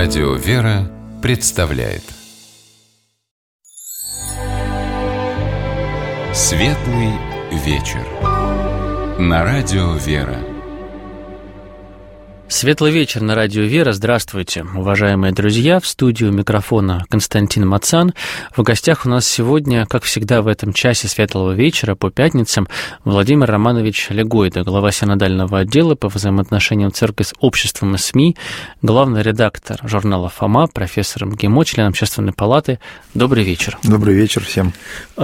Радио «Вера» представляет Светлый вечер на Радио «Вера». Светлый вечер на Радио «Вера». Здравствуйте, уважаемые друзья. В студию микрофона Константин Мацан. В гостях у нас сегодня, как всегда в этом часе Светлого вечера по пятницам, Владимир Романович Легойда, глава синодального отдела по взаимоотношениям церкви с обществом и СМИ, главный редактор журнала «Фома», профессор МГИМО, член Общественной палаты. Добрый вечер. Добрый вечер всем.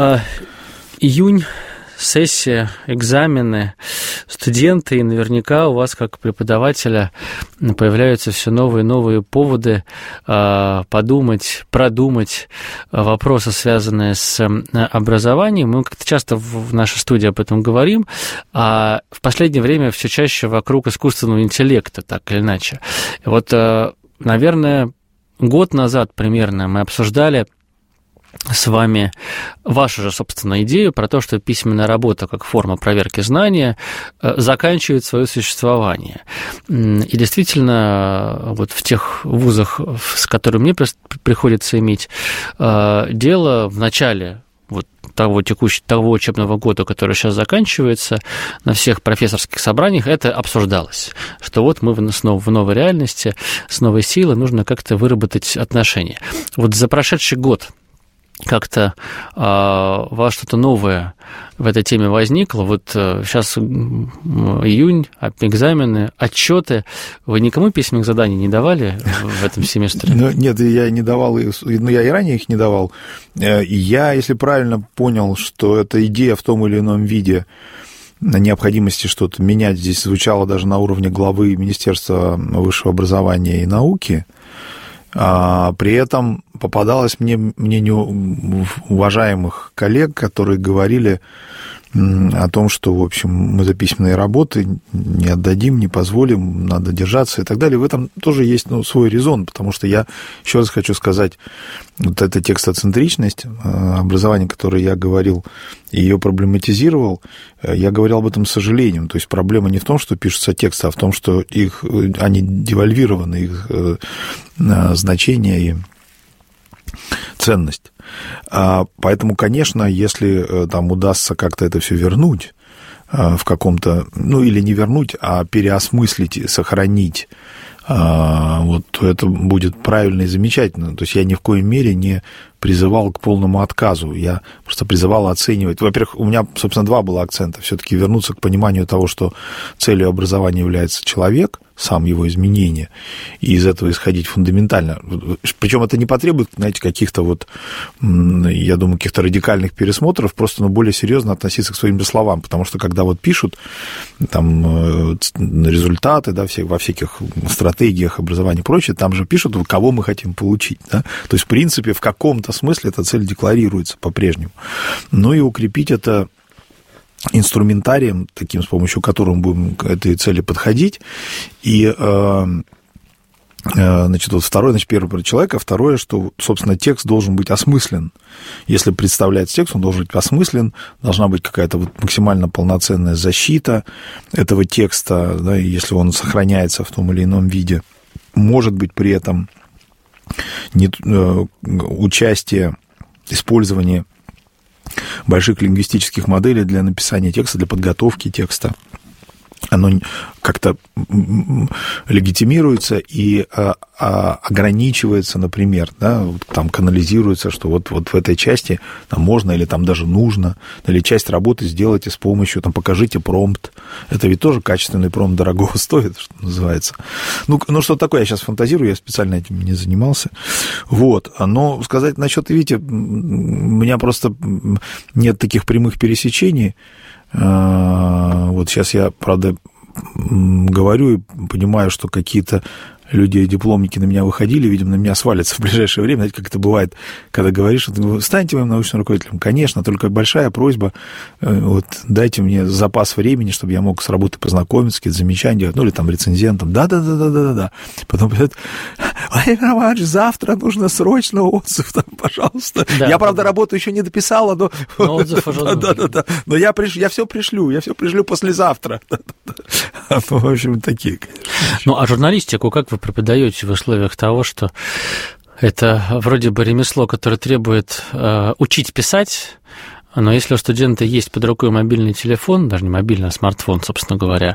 Июнь. Сессия, экзамены, студенты, и наверняка у вас, как преподавателя, появляются все новые и новые поводы подумать, продумать вопросы, связанные с образованием. Мы как-то часто в нашей студии об этом говорим, а в последнее время все чаще вокруг искусственного интеллекта, так или иначе. Вот, наверное, год назад примерно мы обсуждали с вами вашу же, собственно, идею про то, что письменная работа как форма проверки знания заканчивает свое существование. И действительно, вот в тех вузах, с которыми мне приходится иметь дело, в начале вот того учебного года, который сейчас заканчивается, на всех профессорских собраниях это обсуждалось, что вот мы снова в новой реальности, с новой силой, нужно как-то выработать отношения. Вот за прошедший год как-то у вас что-то новое в этой теме возникло. Вот сейчас июнь, экзамены, отчеты. Вы никому письменных заданий не давали в этом семестре? Нет, я не давал, я и ранее их не давал. Я, если правильно понял, что эта идея в том или ином виде на необходимости что-то менять здесь звучала даже на уровне главы Министерства высшего образования и науки. При этом попадалось мне мнение уважаемых коллег, которые говорили о том, что, в общем, мы за письменные работы не отдадим, не позволим, надо держаться и так далее. В этом тоже есть свой резон, потому что я еще раз хочу сказать, вот эта текстоцентричность образования, о которой я говорил, и ее проблематизировал, я говорил об этом с сожалением. То есть проблема не в том, что пишутся тексты, а в том, что они девальвированы, их значение и ценность. Поэтому, конечно, если там удастся как-то это все вернуть в каком-то, или не вернуть, а переосмыслить, сохранить, вот, то это будет правильно и замечательно. То есть я ни в коей мере не призывал к полному отказу, я просто призывал оценивать. Во-первых, у меня, собственно, два было акцента. Все-таки вернуться к пониманию того, что целью образования является человек, сам его изменение, и из этого исходить фундаментально. Причем это не потребует, знаете, каких-то вот, я думаю, каких-то радикальных пересмотров, просто более серьезно относиться к своим же словам, потому что когда вот пишут там результаты, да, во всяких стратегиях образования и прочее, там же пишут, кого мы хотим получить, да? То есть, в принципе, в каком-то смысле эта цель декларируется по-прежнему. Ну и укрепить это инструментарием, таким, с помощью которого мы будем к этой цели подходить. И, значит, вот второе, первое про человека, второе, что, собственно, текст должен быть осмыслен. Если представлять текст, он должен быть осмыслен, должна быть какая-то вот максимально полноценная защита этого текста, да, если он сохраняется в том или ином виде. Может быть, при этом участие, использование больших лингвистических моделей для написания текста, для подготовки текста, оно как-то легитимируется и ограничивается, например, да, там канализируется, что вот в этой части там можно или там даже нужно, или часть работы сделайте с помощью, там, покажите промпт. Это ведь тоже качественный промпт дорогого стоит, что называется. Ну, что такое, я сейчас фантазирую, я специально этим не занимался. Вот, но сказать насчет, видите, у меня просто нет таких прямых пересечений. Вот сейчас я, правда, говорю и понимаю, что какие-то люди-дипломники на меня выходили, видимо, на меня свалятся в ближайшее время. Знаете, как это бывает, когда говоришь, станьте моим научным руководителем. Конечно, только большая просьба, вот, дайте мне запас времени, чтобы я мог с работой познакомиться, какие-то замечания делать, или там рецензентом. Да. Потом говорят, Владимир Романович, завтра нужно срочно отзыв, там, пожалуйста. Да, я, правда, работу еще не дописала, но... отзыв уже нужен. Но я все пришлю послезавтра. В общем, такие, конечно. Ну, а журналистику как вы вы преподаете в условиях того, что это вроде бы ремесло, которое требует учить писать, но если у студента есть под рукой мобильный телефон, даже не мобильный, а смартфон, собственно говоря,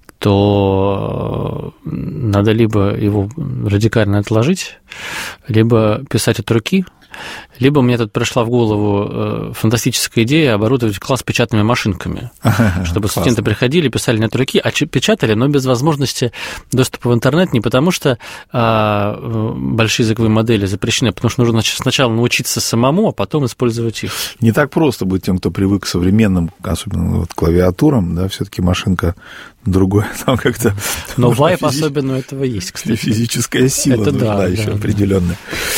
то надо либо его радикально отложить, либо писать от руки, либо мне тут пришла в голову фантастическая идея оборудовать класс печатными машинками, чтобы студенты приходили, писали не от руки, а печатали, но без возможности доступа в интернет, не потому что большие языковые модели запрещены, потому что нужно сначала научиться самому, а потом использовать их. Не так просто быть тем, кто привык к современным, особенно вот клавиатурам, да, все-таки машинка другое, там как-то... Но вайп особенно этого есть, кстати. Физическая сила это нужна да, еще да, определенная.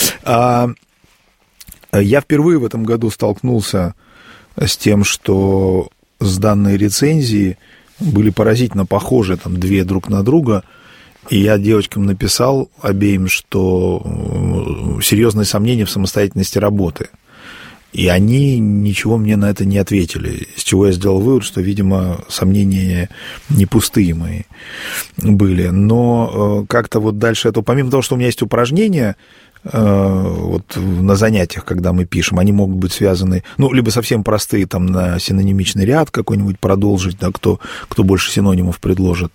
Я впервые в этом году столкнулся с тем, что сданные рецензии были поразительно похожи, там, две друг на друга, и я девочкам написал обеим, что серьезные сомнения в самостоятельности работы. И они ничего мне на это не ответили, с чего я сделал вывод, что, видимо, сомнения не пустые мои были. Но как-то вот дальше это, помимо того, что у меня есть упражнения, вот на занятиях, когда мы пишем, они могут быть связаны, ну, либо совсем простые, там, на синонимичный ряд какой-нибудь продолжить, да, кто больше синонимов предложит,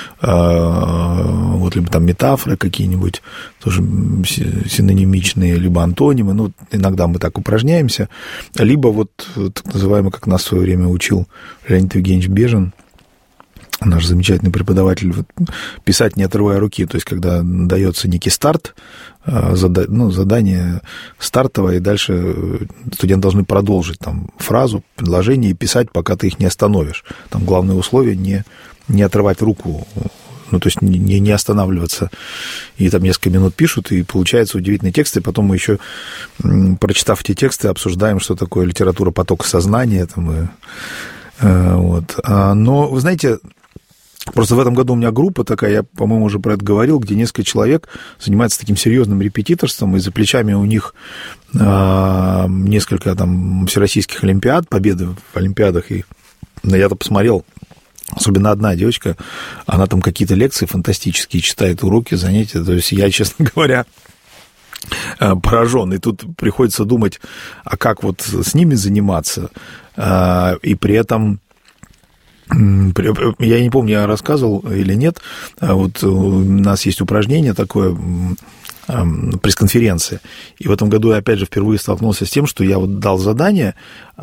вот, либо там метафоры какие-нибудь, тоже синонимичные, либо антонимы, ну, иногда мы так упражняемся, либо вот так называемый, как нас в свое время учил Леонид Евгеньевич Бежин, наш замечательный преподаватель, вот, писать не отрывая руки, то есть когда дается некий старт, задание стартовое, и дальше студенты должны продолжить там фразу, предложение и писать, пока ты их не остановишь. Там главное условие не отрывать руку, ну, то есть не останавливаться. И там несколько минут пишут, и получается удивительный текст, и потом мы еще, прочитав эти тексты, обсуждаем, что такое литература потока сознания. Там, вот. Но, вы знаете, просто в этом году у меня группа такая, я, по-моему, уже про это говорил, где несколько человек занимаются таким серьезным репетиторством, и за плечами у них несколько там всероссийских олимпиад, победы в олимпиадах, и я-то посмотрел, особенно одна девочка, она там какие-то лекции фантастические читает, уроки, занятия, то есть я, честно говоря, поражен, и тут приходится думать, а как вот с ними заниматься, и при этом... Я не помню, я рассказывал или нет, вот у нас есть упражнение такое, пресс-конференция, и в этом году я, опять же, впервые столкнулся с тем, что я вот дал задание,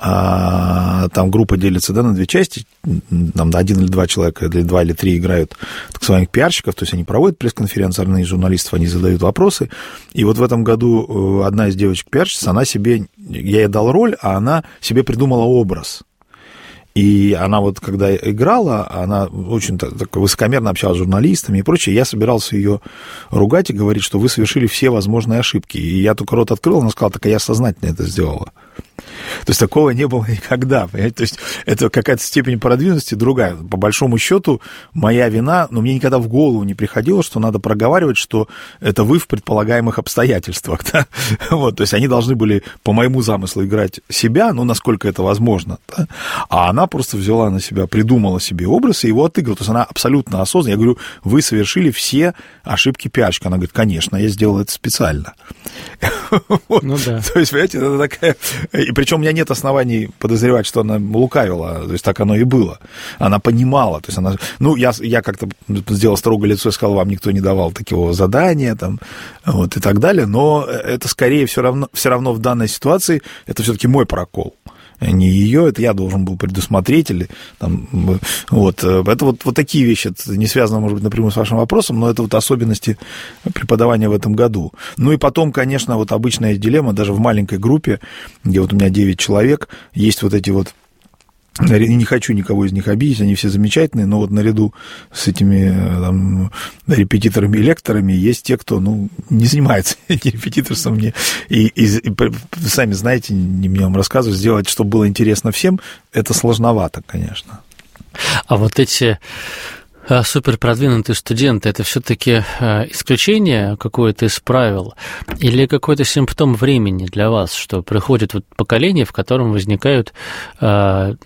там группа делится, да, на две части, там один или два человека, или два или три играют так называемых пиарщиков, то есть они проводят пресс-конференции, одни из журналистов, они задают вопросы, и вот в этом году одна из девочек-пиарщиц, она себе, я ей дал роль, а она себе придумала образ. И она вот, когда играла, она очень так высокомерно общалась с журналистами и прочее. Я собирался ее ругать и говорить, что вы совершили все возможные ошибки. И я только рот открыл, она сказала, так я сознательно это сделала. То есть такого не было никогда, понимаете? То есть это какая-то степень продвинутости другая. По большому счету, моя вина, но мне никогда в голову не приходило, что надо проговаривать, что это вы в предполагаемых обстоятельствах. Да? Вот, то есть они должны были по моему замыслу играть себя, ну, насколько это возможно. Да? А она просто взяла на себя, придумала себе образ и его отыграла. То есть она абсолютно осознанно. Я говорю, вы совершили все ошибки пиарщика. Она говорит, конечно, я сделал это специально. Ну да. То есть, понимаете, это такая... И причем у меня нет оснований подозревать, что она лукавила, то есть так оно и было. Она понимала, то есть она... Ну, я как-то сделал строгое лицо и сказал, вам никто не давал такого задания, там, вот, и так далее, но это скорее все равно в данной ситуации, это все-таки мой прокол. Не ее, это я должен был предусмотреть, или там, вот, это вот такие вещи, это не связано, может быть, напрямую с вашим вопросом, но это вот особенности преподавания в этом году. Ну и потом, конечно, вот обычная дилемма, даже в маленькой группе, где вот у меня 9 человек, есть вот эти вот, не хочу никого из них обидеть, они все замечательные, но вот наряду с этими там, репетиторами и лекторами есть те, кто, ну, не занимается репетиторством. И вы сами знаете, не мне вам рассказывать, сделать, чтобы было интересно всем, это сложновато, конечно. А вот эти суперпродвинутые студенты, это все-таки исключение какое-то из правил или какой-то симптом времени для вас, что приходит вот поколение, в котором возникают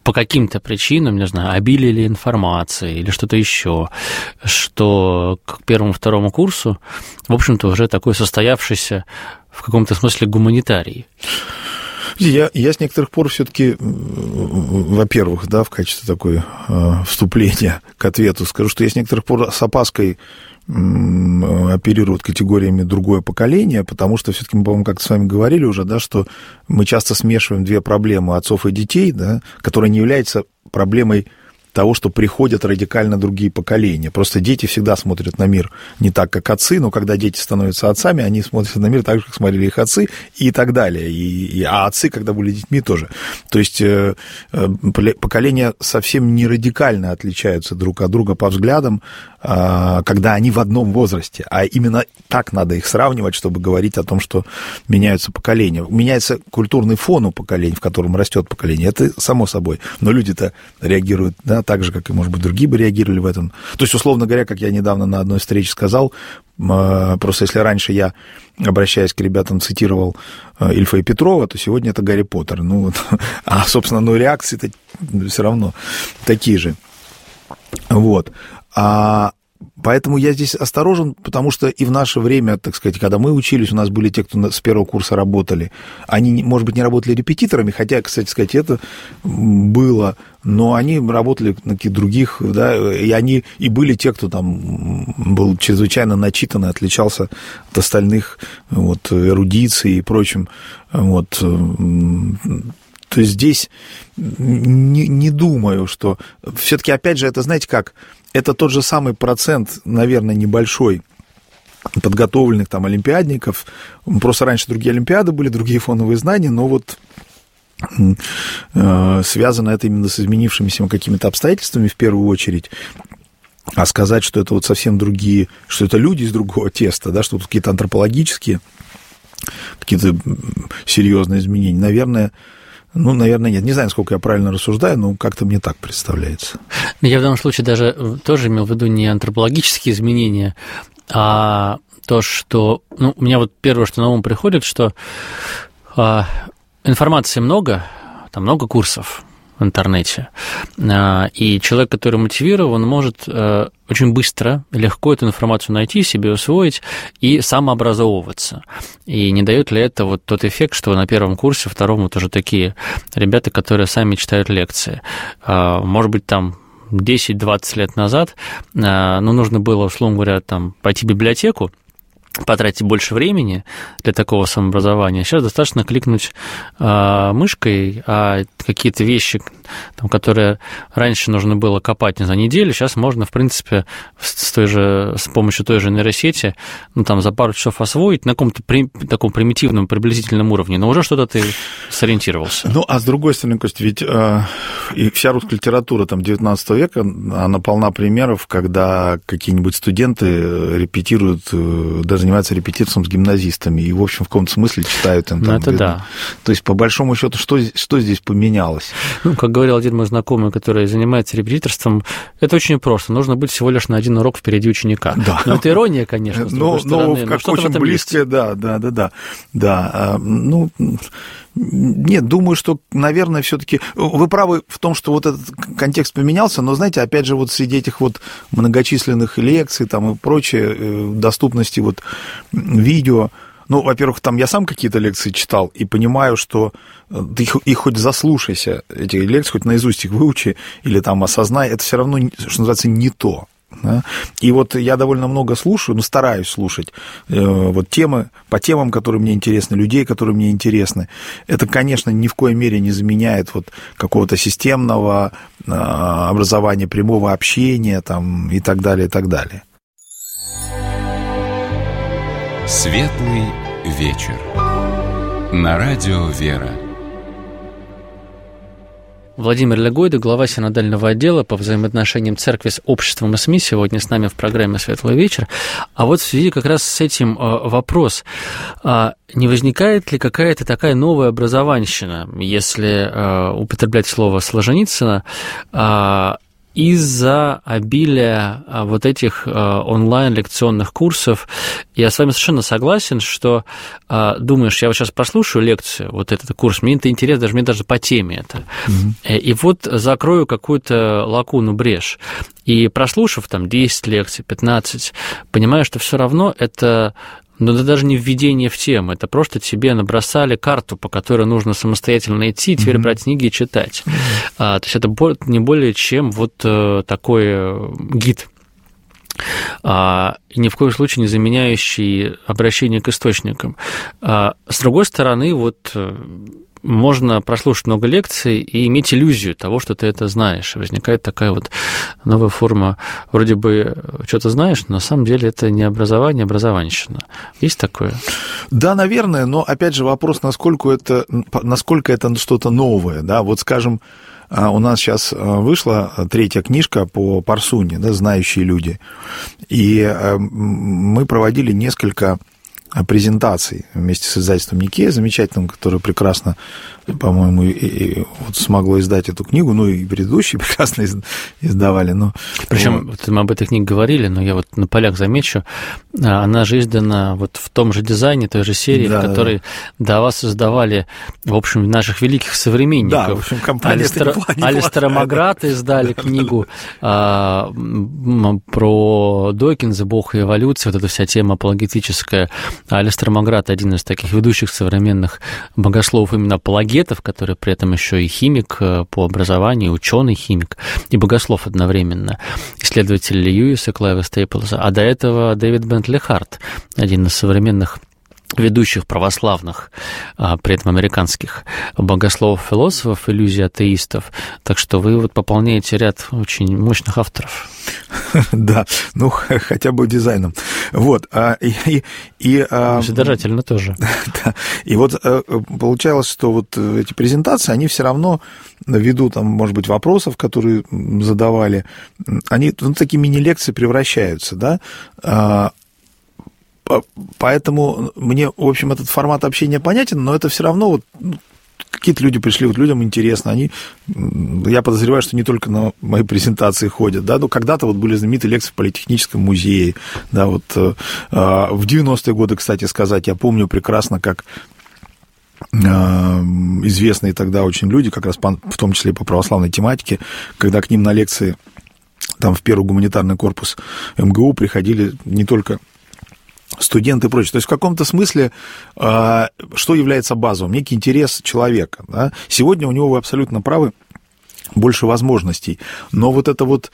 по каким-то причинам, не знаю, обилие ли информации или что-то еще, что к первому-второму курсу, в общем-то, уже такой состоявшийся в каком-то смысле гуманитарий? Я с некоторых пор все-таки, во-первых, да, в качестве такой вступления к ответу скажу, что я с некоторых пор с опаской оперируют категориями другое поколение, потому что все-таки мы, по-моему, как-то с вами говорили уже, да, что мы часто смешиваем две проблемы отцов и детей, да, которые не являются проблемой того, что приходят радикально другие поколения. Просто дети всегда смотрят на мир не так, как отцы, но когда дети становятся отцами, они смотрят на мир так же, как смотрели их отцы, и так далее. А отцы, когда были детьми, тоже. То есть поколения совсем не радикально отличаются друг от друга по взглядам, когда они в одном возрасте. А именно так надо их сравнивать, чтобы говорить о том, что меняются поколения. Меняется культурный фон у поколений, в котором растет поколение. Это само собой. Но люди-то реагируют, да, так же, как и, может быть, другие бы реагировали в этом. То есть, условно говоря, как я недавно на одной встрече сказал, просто если раньше я, обращаясь к ребятам, цитировал Ильфа и Петрова, то сегодня это Гарри Поттер. А, собственно, реакции-то все равно такие же. Вот. Поэтому я здесь осторожен, потому что и в наше время, так сказать, когда мы учились, у нас были те, кто с первого курса работали. Они, может быть, не работали репетиторами, хотя, кстати сказать, это было, но они работали на каких-то других, да, и они и были те, кто там был чрезвычайно начитан и отличался от остальных, вот, эрудицией и прочим, вот. То есть здесь не думаю, что... Все-таки, опять же, это, знаете как, это тот же самый процент, наверное, небольшой подготовленных там олимпиадников. Просто раньше другие олимпиады были, другие фоновые знания, но вот связано это именно с изменившимися какими-то обстоятельствами в первую очередь. А сказать, что это вот совсем другие, что это люди из другого теста, да, что тут какие-то антропологические, какие-то серьезные изменения, наверное, нет. Не знаю, насколько я правильно рассуждаю, но как-то мне так представляется. Я в данном случае даже тоже имел в виду не антропологические изменения, а то, что... у меня вот первое, что на ум приходит, что информации много, там много курсов в интернете, и человек, который мотивирован, может очень быстро, легко эту информацию найти, себе усвоить и самообразовываться. И не дает ли это вот тот эффект, что на первом курсе, втором вот уже такие ребята, которые сами читают лекции. Может быть, там 10-20 лет назад, нужно было, условно говоря, там, пойти в библиотеку, потратить больше времени для такого самообразования. Сейчас достаточно кликнуть мышкой, а какие-то вещи, там, которые раньше нужно было копать за неделю, сейчас можно, в принципе, с помощью той же нейросети, за пару часов освоить на каком-то таком примитивном, приблизительном уровне, но уже что-то ты сориентировался. А с другой стороны, Костя, ведь и вся русская литература там, 19 века, она полна примеров, когда какие-нибудь студенты репетируют, даже занимаются репетиторством с гимназистами, и, в общем, в каком-то смысле читают им там. Это да. То есть, по большому счету, что здесь поменялось? Как говорил один мой знакомый, который занимается репетиторством, это очень просто. Нужно быть всего лишь на один урок впереди ученика. Да. Это ирония, конечно, с другой стороны. Как очень близкое, да. Нет, думаю, что, наверное, все-таки вы правы в том, что вот этот контекст поменялся, но, знаете, опять же, вот среди этих вот многочисленных лекций там и прочее, доступности вот видео, во-первых, там я сам какие-то лекции читал и понимаю, что ты их хоть заслушайся, эти лекции, хоть наизусть их выучи или там осознай, это все равно, что называется, не то. Да? И вот я довольно много слушаю, стараюсь слушать вот темы, по темам, которые мне интересны, людей, которые мне интересны. Это, конечно, ни в коей мере не заменяет вот какого-то системного образования, прямого общения там, и так далее, и так далее. Светлый вечер. На радио «Вера». Владимир Легойда, глава синодального отдела по взаимоотношениям церкви с обществом и СМИ, сегодня с нами в программе «Светлый вечер». А вот в связи как раз с этим вопрос. Не возникает ли какая-то такая новая образованщина, если употреблять слово Солженицына, из-за обилия вот этих онлайн-лекционных курсов, я с вами совершенно согласен, что думаешь, я вот сейчас прослушаю лекцию, вот этот курс, мне это интересно, мне даже по теме это, и вот закрою какую-то лакуну, брешь, и прослушав там 10 лекций, 15, понимаю, что все равно это... Но это даже не введение в тему, это просто тебе набросали карту, по которой нужно самостоятельно идти, и теперь брать книги и читать. То есть это не более чем вот такой гид. И ни в коем случае не заменяющий обращение к источникам. С другой стороны, вот... Можно прослушать много лекций и иметь иллюзию того, что ты это знаешь. Возникает такая вот новая форма, вроде бы что-то знаешь, но на самом деле это не образование, а образованщина. Есть такое? Да, наверное, но опять же вопрос, насколько это что-то новое. Да? Вот, скажем, у нас сейчас вышла 3-я книжка по Парсуне, да, «Знающие люди», и мы проводили несколько презентаций вместе с издательством Никея, замечательным, которое прекрасно, по-моему, и вот смогло издать эту книгу, ну и предыдущие прекрасно издавали. Причем вот мы об этой книге говорили, но я вот на полях замечу, она же издана вот в том же дизайне, той же серии, в которой до вас создавали, в общем, наших великих современников. Да, в общем, компания Алистера Маграта издали книгу про Докинза, Бог и эволюцию, вот эта вся тема апологетическая. Алистер Маграт — один из таких ведущих современных богословов, именно апологетов, который при этом еще и химик по образованию, ученый-химик и богослов одновременно, исследователь Льюиса, Клайва Стейплза, а до этого Дэвид Бентли Харт, один из современных ведущих православных, при этом американских богословов-философов, иллюзий атеистов. Так что вы вот пополняете ряд очень мощных авторов. Да, ну, хотя бы дизайном. Вот. Содержательно тоже. Да. И вот получалось, что вот эти презентации, они все равно, ввиду, там, может быть, вопросов, которые задавали, они в такие мини-лекции превращаются, да. Поэтому мне, в общем, этот формат общения понятен, но это все равно вот какие-то люди пришли, вот людям интересно, я подозреваю, что не только на мои презентации ходят, да, но когда-то вот были знаменитые лекции в Политехническом музее, да, вот в 90-е годы, кстати сказать, я помню прекрасно, как известные тогда очень люди, как раз в том числе по православной тематике, когда к ним на лекции там в первый гуманитарный корпус МГУ приходили не только студенты и прочее. То есть в каком-то смысле что является базовым? Некий интерес человека. Да? Сегодня у него, вы абсолютно правы, больше возможностей. Но вот эта вот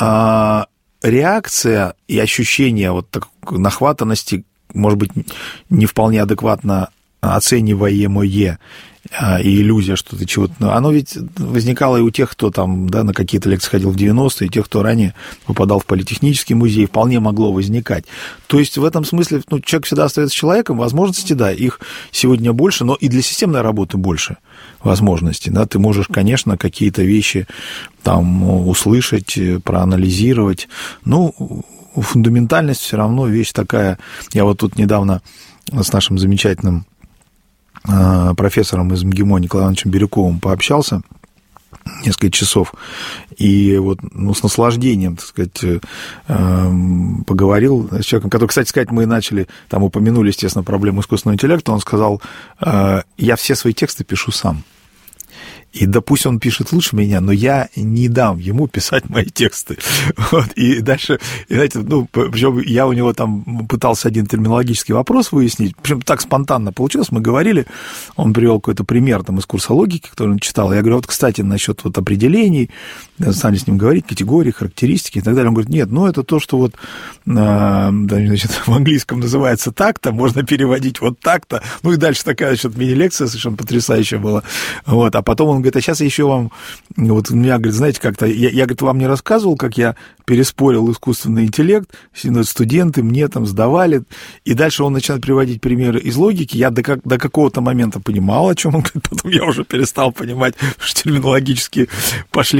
реакция и ощущение вот нахватанности, может быть, не вполне адекватно оцениваемое, и иллюзия, что ты чего-то... Оно ведь возникало и у тех, кто там, да, на какие-то лекции ходил в 90-е, и тех, кто ранее попадал в Политехнический музей, вполне могло возникать. То есть в этом смысле человек всегда остается человеком, возможности, да, их сегодня больше, но и для системной работы больше возможностей. Да? Ты можешь, конечно, какие-то вещи там услышать, проанализировать, но фундаментальность все равно вещь такая. Я вот тут недавно с нашим замечательным профессором из МГИМО Николаем Ивановичем Бирюковым пообщался несколько часов, и вот с наслаждением, так сказать, поговорил с человеком, который, кстати сказать, мы начали, там упомянули, естественно, проблему искусственного интеллекта, он сказал, я все свои тексты пишу сам. И да пусть он пишет лучше меня, но я не дам ему писать мои тексты. Вот. И дальше, и, знаете, причем я у него там пытался один терминологический вопрос выяснить, причем так спонтанно получилось, мы говорили, он привел какой-то пример там из курса логики, который он читал, я говорю, вот, кстати, насчет вот определений, стали с ним говорить, категории, характеристики и так далее, он говорит, нет, это то, что вот, значит, в английском называется так-то, можно переводить вот так-то, и дальше такая, значит, мини-лекция совершенно потрясающая была, вот, а потом он говорит, а сейчас я еще вам, вот у меня, говорит, знаете, как-то, я говорит, вам не рассказывал, как я переспорил искусственный интеллект, студенты мне там сдавали, и дальше он начинает приводить примеры из логики, я до какого-то момента понимал, о чем он говорит, потом я уже перестал понимать, что терминологически пошли вещи, которые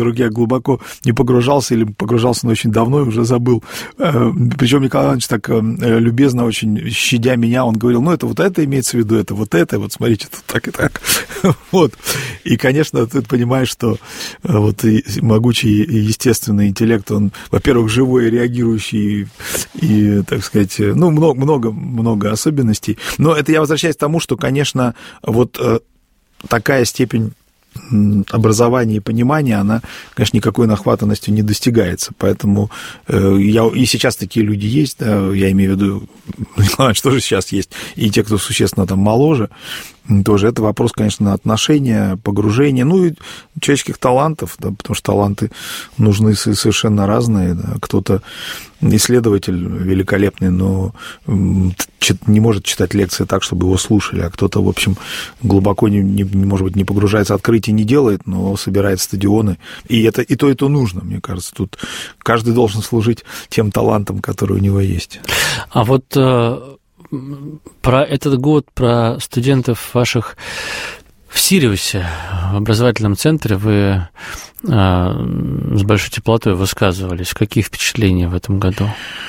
которых я глубоко не погружался или погружался, но очень давно и уже забыл. Причем Николай Иванович так любезно, очень щадя меня, он говорил, это вот это имеется в виду, это вот смотрите, тут так и так. Вот. И, конечно, ты понимаешь, что вот и могучий и естественный интеллект, он, во-первых, живой и реагирующий, и, так сказать, много особенностей. Но это я возвращаюсь к тому, что, конечно, вот такая степень образования и понимания, она, конечно, никакой нахватанностью не достигается. Поэтому и сейчас такие люди есть, да, я имею в виду, что же сейчас есть, и те, кто существенно там моложе, тоже это вопрос, конечно, отношения, погружения, и человеческих талантов, да, потому что таланты нужны совершенно разные. Да. Кто-то исследователь великолепный, но не может читать лекции так, чтобы его слушали, а кто-то, в общем, глубоко, может быть, не погружается, открытий не делает, но собирает стадионы. И это и то нужно, мне кажется. Тут каждый должен служить тем талантом, который у него есть. А вот про этот год, про студентов ваших в Сириусе, в образовательном центре, вы с большой теплотой высказывались. Какие впечатления в этом году?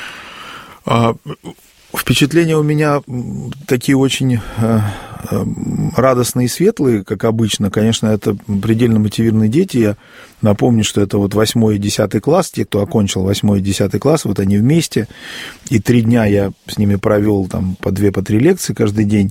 Впечатления у меня такие очень радостные и светлые, как обычно. Конечно, это предельно мотивированные дети. Я напомню, что это вот 8 и 10 класс, те, кто окончил 8 и 10 класс, вот они вместе. И 3 дня я с ними провел там по 2-3 лекции каждый день.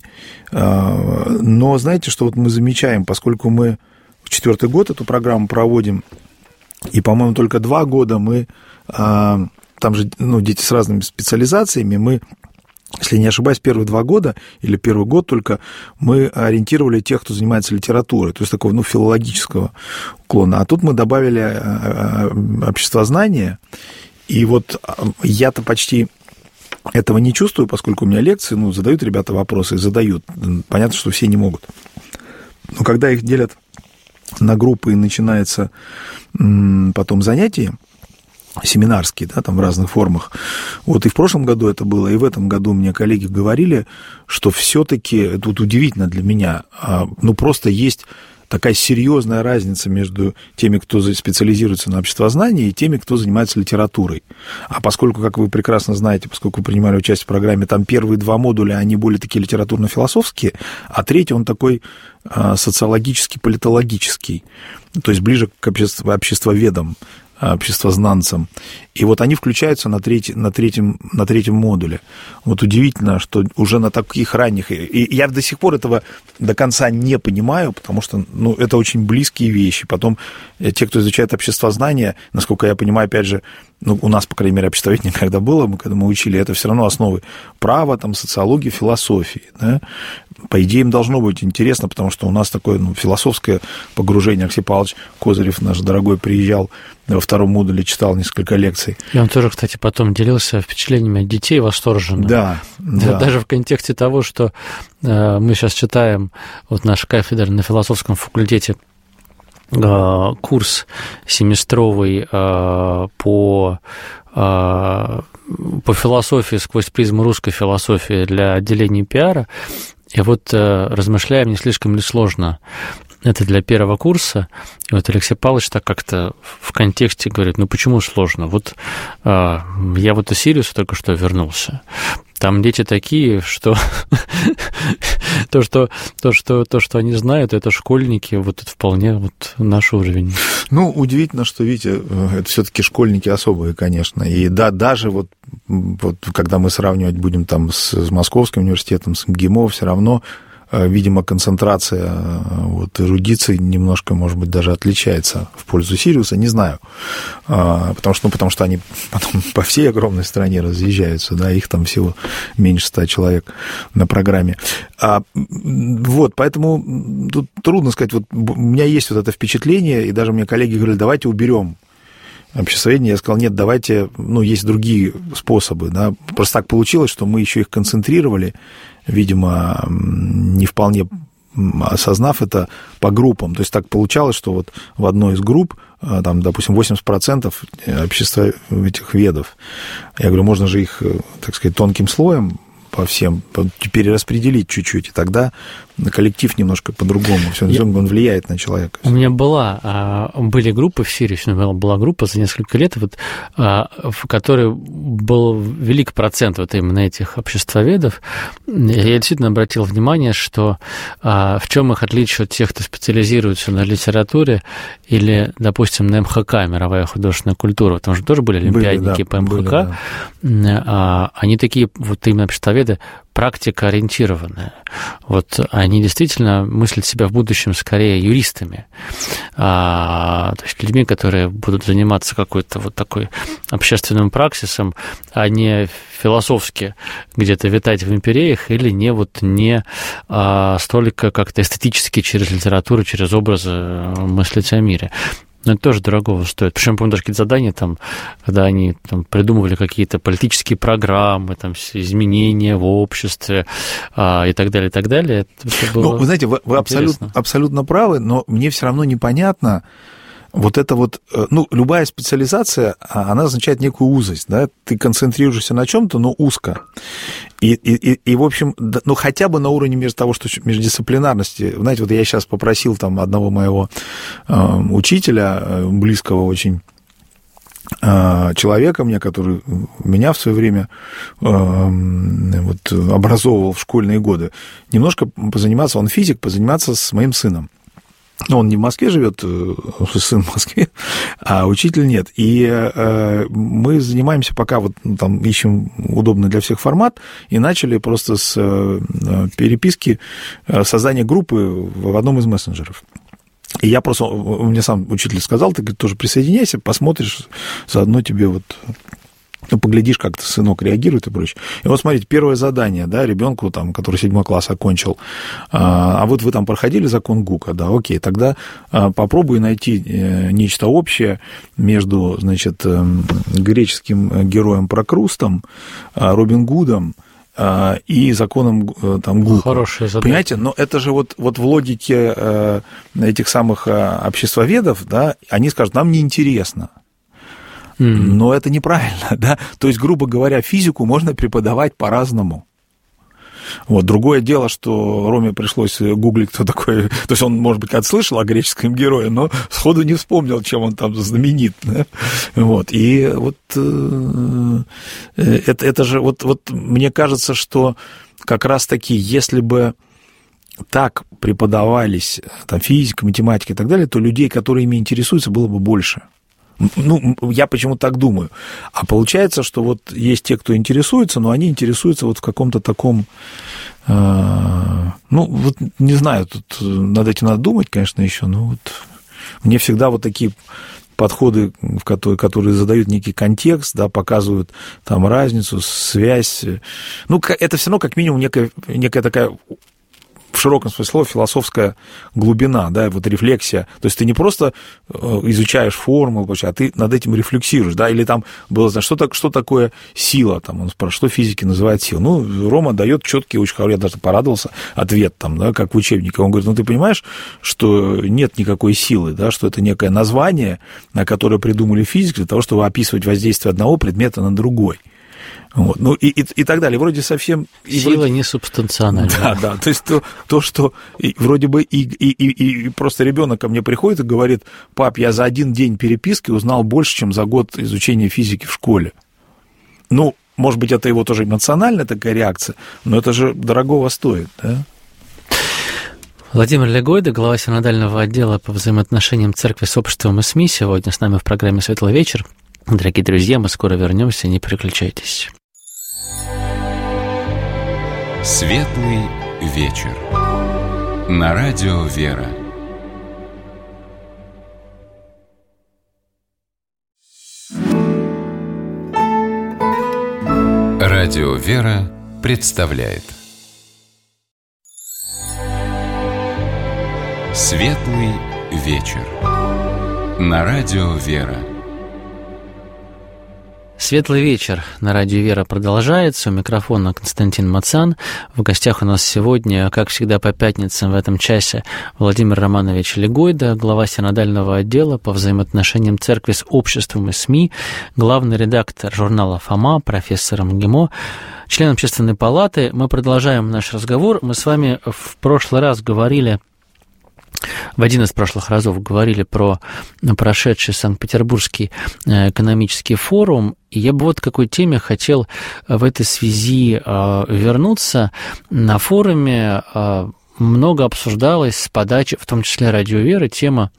Но знаете, что вот мы замечаем, поскольку мы в 4-й год эту программу проводим, и, по-моему, только 2 года мы... Там же дети с разными специализациями, мы, если не ошибаюсь, первые 2 года или первый год только мы ориентировали тех, кто занимается литературой, то есть такого, филологического уклона. А тут мы добавили обществознание, и вот я-то почти этого не чувствую, поскольку у меня лекции, задают ребята вопросы, задают. Понятно, что все не могут. Но когда их делят на группы и начинается потом занятие, семинарские, да, там в разных формах. Вот и в прошлом году это было, и в этом году мне коллеги говорили, что все-таки, тут удивительно для меня, просто есть такая серьезная разница между теми, кто специализируется на обществознании, и теми, кто занимается литературой. А поскольку, как вы прекрасно знаете, поскольку вы принимали участие в программе, там первые 2 модуля, они более такие литературно-философские, а третий, он такой социологический, политологический, то есть ближе к обществоведам, обществознанцам. И вот они включаются на третьем модуле. Вот удивительно, что уже на таких ранних... И я до сих пор этого до конца не понимаю, потому что, это очень близкие вещи. Потом те, кто изучает обществознание, насколько я понимаю, опять же, у нас, по крайней мере, обществоведение когда было, когда мы учили, это все равно основы права, социологии, философии. Да? По идее, им должно быть интересно, потому что у нас такое философское погружение. Алексей Павлович Козырев, наш дорогой, приезжал во 2-м модуле, читал несколько лекций. И он тоже, кстати, потом делился впечатлениями от детей восторженно. Да. Даже в контексте того, что мы сейчас читаем, вот наша кафедра на философском факультете, курс семестровый по философии сквозь призму русской философии для отделения пиара. И вот размышляем, не слишком ли сложно это для 1-го курса. И вот Алексей Павлович так как-то в контексте говорит, почему сложно? Вот я вот из Сириуса только что вернулся. Там дети такие, что то, что они знают, это школьники, вот это вполне вот наш уровень. Удивительно, что, видите, это все-таки школьники особые, конечно. И да, даже вот когда мы сравнивать будем там с Московским университетом, с МГИМО, все равно, видимо, концентрация эрудиции немножко, может быть, даже отличается в пользу Сириуса, не знаю. Потому что они потом по всей огромной стране разъезжаются, да, их там всего меньше 100 человек на программе. Поэтому тут трудно сказать, у меня есть вот это впечатление, и даже мне коллеги говорили, давайте уберем обществоведение. Я сказал, нет, давайте, есть другие способы, да. Просто так получилось, что мы еще их концентрировали, видимо, не вполне осознав это по группам. То есть так получалось, что вот в одной из групп, там, допустим, 80% общества этих ведов, я говорю, можно же их, так сказать, тонким слоем по всем, перераспределить чуть-чуть, и тогда коллектив немножко по-другому. Он влияет на человека. У меня были группы в Сирии, была группа за несколько лет, вот, в которой был велик процент вот именно этих обществоведов. Я действительно обратил внимание, что в чем их отличие от тех, кто специализируется на литературе или, допустим, на МХК, мировая художественная культура, потому что тоже были олимпиадники по МХК, они такие вот именно обществоведы, практикоориентированные. Вот они действительно мыслят себя в будущем скорее юристами, то есть людьми, которые будут заниматься какой-то вот такой общественным праксисом, а не философски где-то витать в империях или не столько как-то эстетически через литературу, через образы мыслить о мире. Но это тоже дорогого стоит. Причем, помню, даже какие-то задания, там, когда они там, придумывали какие-то политические программы, там, изменения в обществе и так далее, и так далее. Это было вы знаете, вы абсолютно правы, но мне все равно непонятно, вот это вот, любая специализация, она означает некую узость, да, ты концентрируешься на чем-то, но узко. И в общем, хотя бы на уровне междисциплинарности, знаете, вот я сейчас попросил там одного моего учителя, близкого очень человека мне, который меня в свое время образовывал в школьные годы, немножко позаниматься, он физик, позаниматься с моим сыном. Он не в Москве живет, сын в Москве, а учитель нет. И мы занимаемся пока там ищем удобный для всех формат, и начали просто с переписки создания группы в одном из мессенджеров. И я просто, мне сам учитель сказал, ты, говорит, тоже присоединяйся, посмотришь, заодно тебе поглядишь, как ты, сынок, реагирует и прочее. И вот смотрите, первое задание, да, ребенку, там, который 7 класс окончил, а вот вы там проходили закон Гука, да, окей, тогда попробуй найти нечто общее между, значит, греческим героем Прокрустом, Робин Гудом и законом там Гука. Хорошая задача. Понимаете, но это же вот в логике этих самых обществоведов, да, они скажут, нам неинтересно. Но это неправильно, да. То есть, грубо говоря, физику можно преподавать по-разному. Вот. Другое дело, что Роме пришлось гуглить, кто такой... То есть он, может быть, когда слышал о греческом герое, но сходу не вспомнил, чем он там знаменит. Да? Вот. И вот это же... Вот мне кажется, что как раз-таки, если бы так преподавались там, физика, математика и так далее, то людей, которые ими интересуются, было бы больше. Я почему-то так думаю. А получается, что вот есть те, кто интересуется, но они интересуются вот в каком-то таком... не знаю, тут над этим надо думать, конечно, еще, но вот мне всегда вот такие подходы, которые задают некий контекст, да, показывают там разницу, связь. Это все равно как минимум некая такая... в широком смысле слова философская глубина, да, вот рефлексия. То есть ты не просто изучаешь формулу, а ты над этим рефлексируешь, да, или там было, знаешь, что такое сила, там, он спрашивает, что физики называют силой. Рома дает четкий, очень хороший, я даже порадовался, ответ там, да, как в учебнике. Он говорит, ты понимаешь, что нет никакой силы, да, что это некое название, на которое придумали физики для того, чтобы описывать воздействие одного предмета на другой. Вот. И так далее. Вроде совсем... Сила не субстанциональна. Да. То есть то, что вроде бы и просто ребенок ко мне приходит и говорит, пап, я за один день переписки узнал больше, чем за год изучения физики в школе. Может быть, это его тоже эмоциональная такая реакция, но это же дорогого стоит, да? Владимир Легойда, глава синодального отдела по взаимоотношениям церкви с обществом и СМИ, сегодня с нами в программе «Светлый вечер». Дорогие друзья, мы скоро вернемся, не переключайтесь. Светлый вечер. На радио «Вера». Радио «Вера» представляет Светлый вечер. На радио «Вера». Светлый вечер на радио «Вера» продолжается. У микрофона Константин Мацан. В гостях у нас сегодня, как всегда по пятницам в этом часе, Владимир Романович Легойда, глава синодального отдела по взаимоотношениям церкви с обществом и СМИ, главный редактор журнала «Фома», профессор МГИМО, член Общественной палаты. Мы продолжаем наш разговор. Мы с вами в прошлый раз говорили... В один из прошлых разов говорили про прошедший Санкт-Петербургский экономический форум, и я бы вот к какой теме хотел в этой связи вернуться. На форуме много обсуждалось с подачи, в том числе «Радио Вера», тема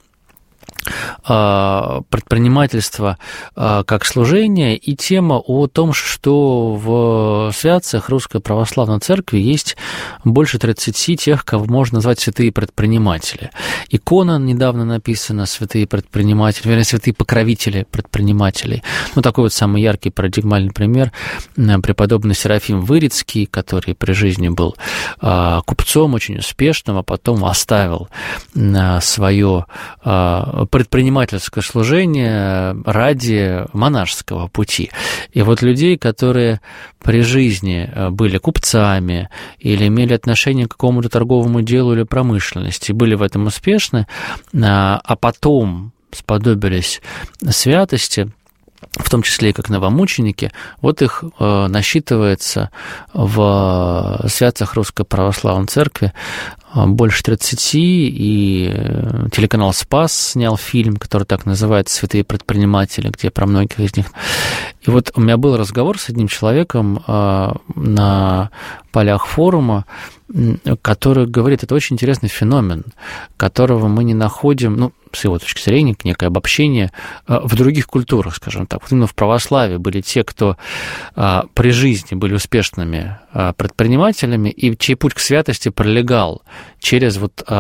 предпринимательства как служение и тема о том, что в святцах Русской Православной Церкви есть больше 30 тех, кого можно назвать святые предприниматели. Икона недавно написана «Святые предприниматели», вернее, святые покровители предпринимателей. Ну, такой вот самый яркий парадигмальный пример преподобный Серафим Вырицкий, который при жизни был купцом очень успешным, а потом оставил свое предпринимательское служение ради монашеского пути. И вот людей, которые при жизни были купцами или имели отношение к какому-то торговому делу или промышленности, были в этом успешны, а потом сподобились святости, в том числе и как новомученики, вот их насчитывается в святцах Русской Православной Церкви больше 30, и телеканал «Спас» снял фильм, который так называется «Святые предприниматели», где про многих из них. И вот у меня был разговор с одним человеком на полях форума, который говорит, это очень интересный феномен, которого мы не находим, ну, с его точки зрения, некое обобщение в других культурах, скажем так. Вот именно в православии были те, кто при жизни были успешными предпринимателями, и чей путь к святости пролегал через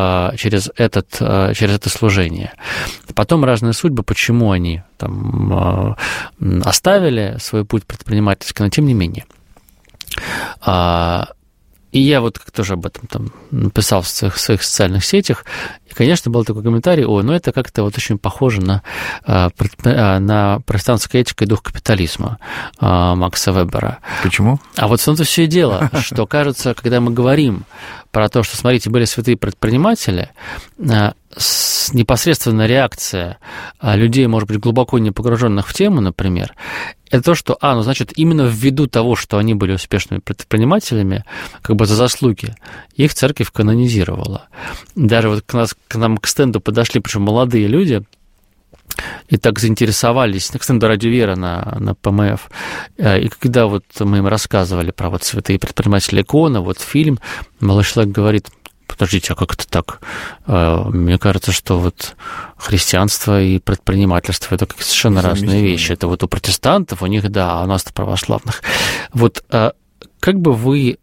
это служение. Потом разные судьбы, почему они там оставили свой путь предпринимательский, но тем не менее. И я вот тоже об этом там написал в своих социальных сетях, и, конечно, был такой комментарий, это как-то вот очень похоже на протестантскую этику и дух капитализма Макса Вебера. Почему? А вот в том-то все и дело, что, кажется, когда мы говорим про то, что, смотрите, были святые предприниматели, непосредственная реакция людей, может быть, глубоко не погруженных в тему, например, это то, что, значит, именно ввиду того, что они были успешными предпринимателями, как бы за заслуги, их церковь канонизировала. Даже вот к нам к стенду подошли, причем молодые люди, и так заинтересовались, к стенду «Радио Вера» на ПМФ, и когда вот мы им рассказывали про вот святые предприниматели икона, вот фильм, молодой человек говорит: подождите, а как это так? Мне кажется, что вот христианство и предпринимательство – это совершенно разные вещи. Это вот у протестантов, у них, да, а у нас-то православных. Вот как бы вы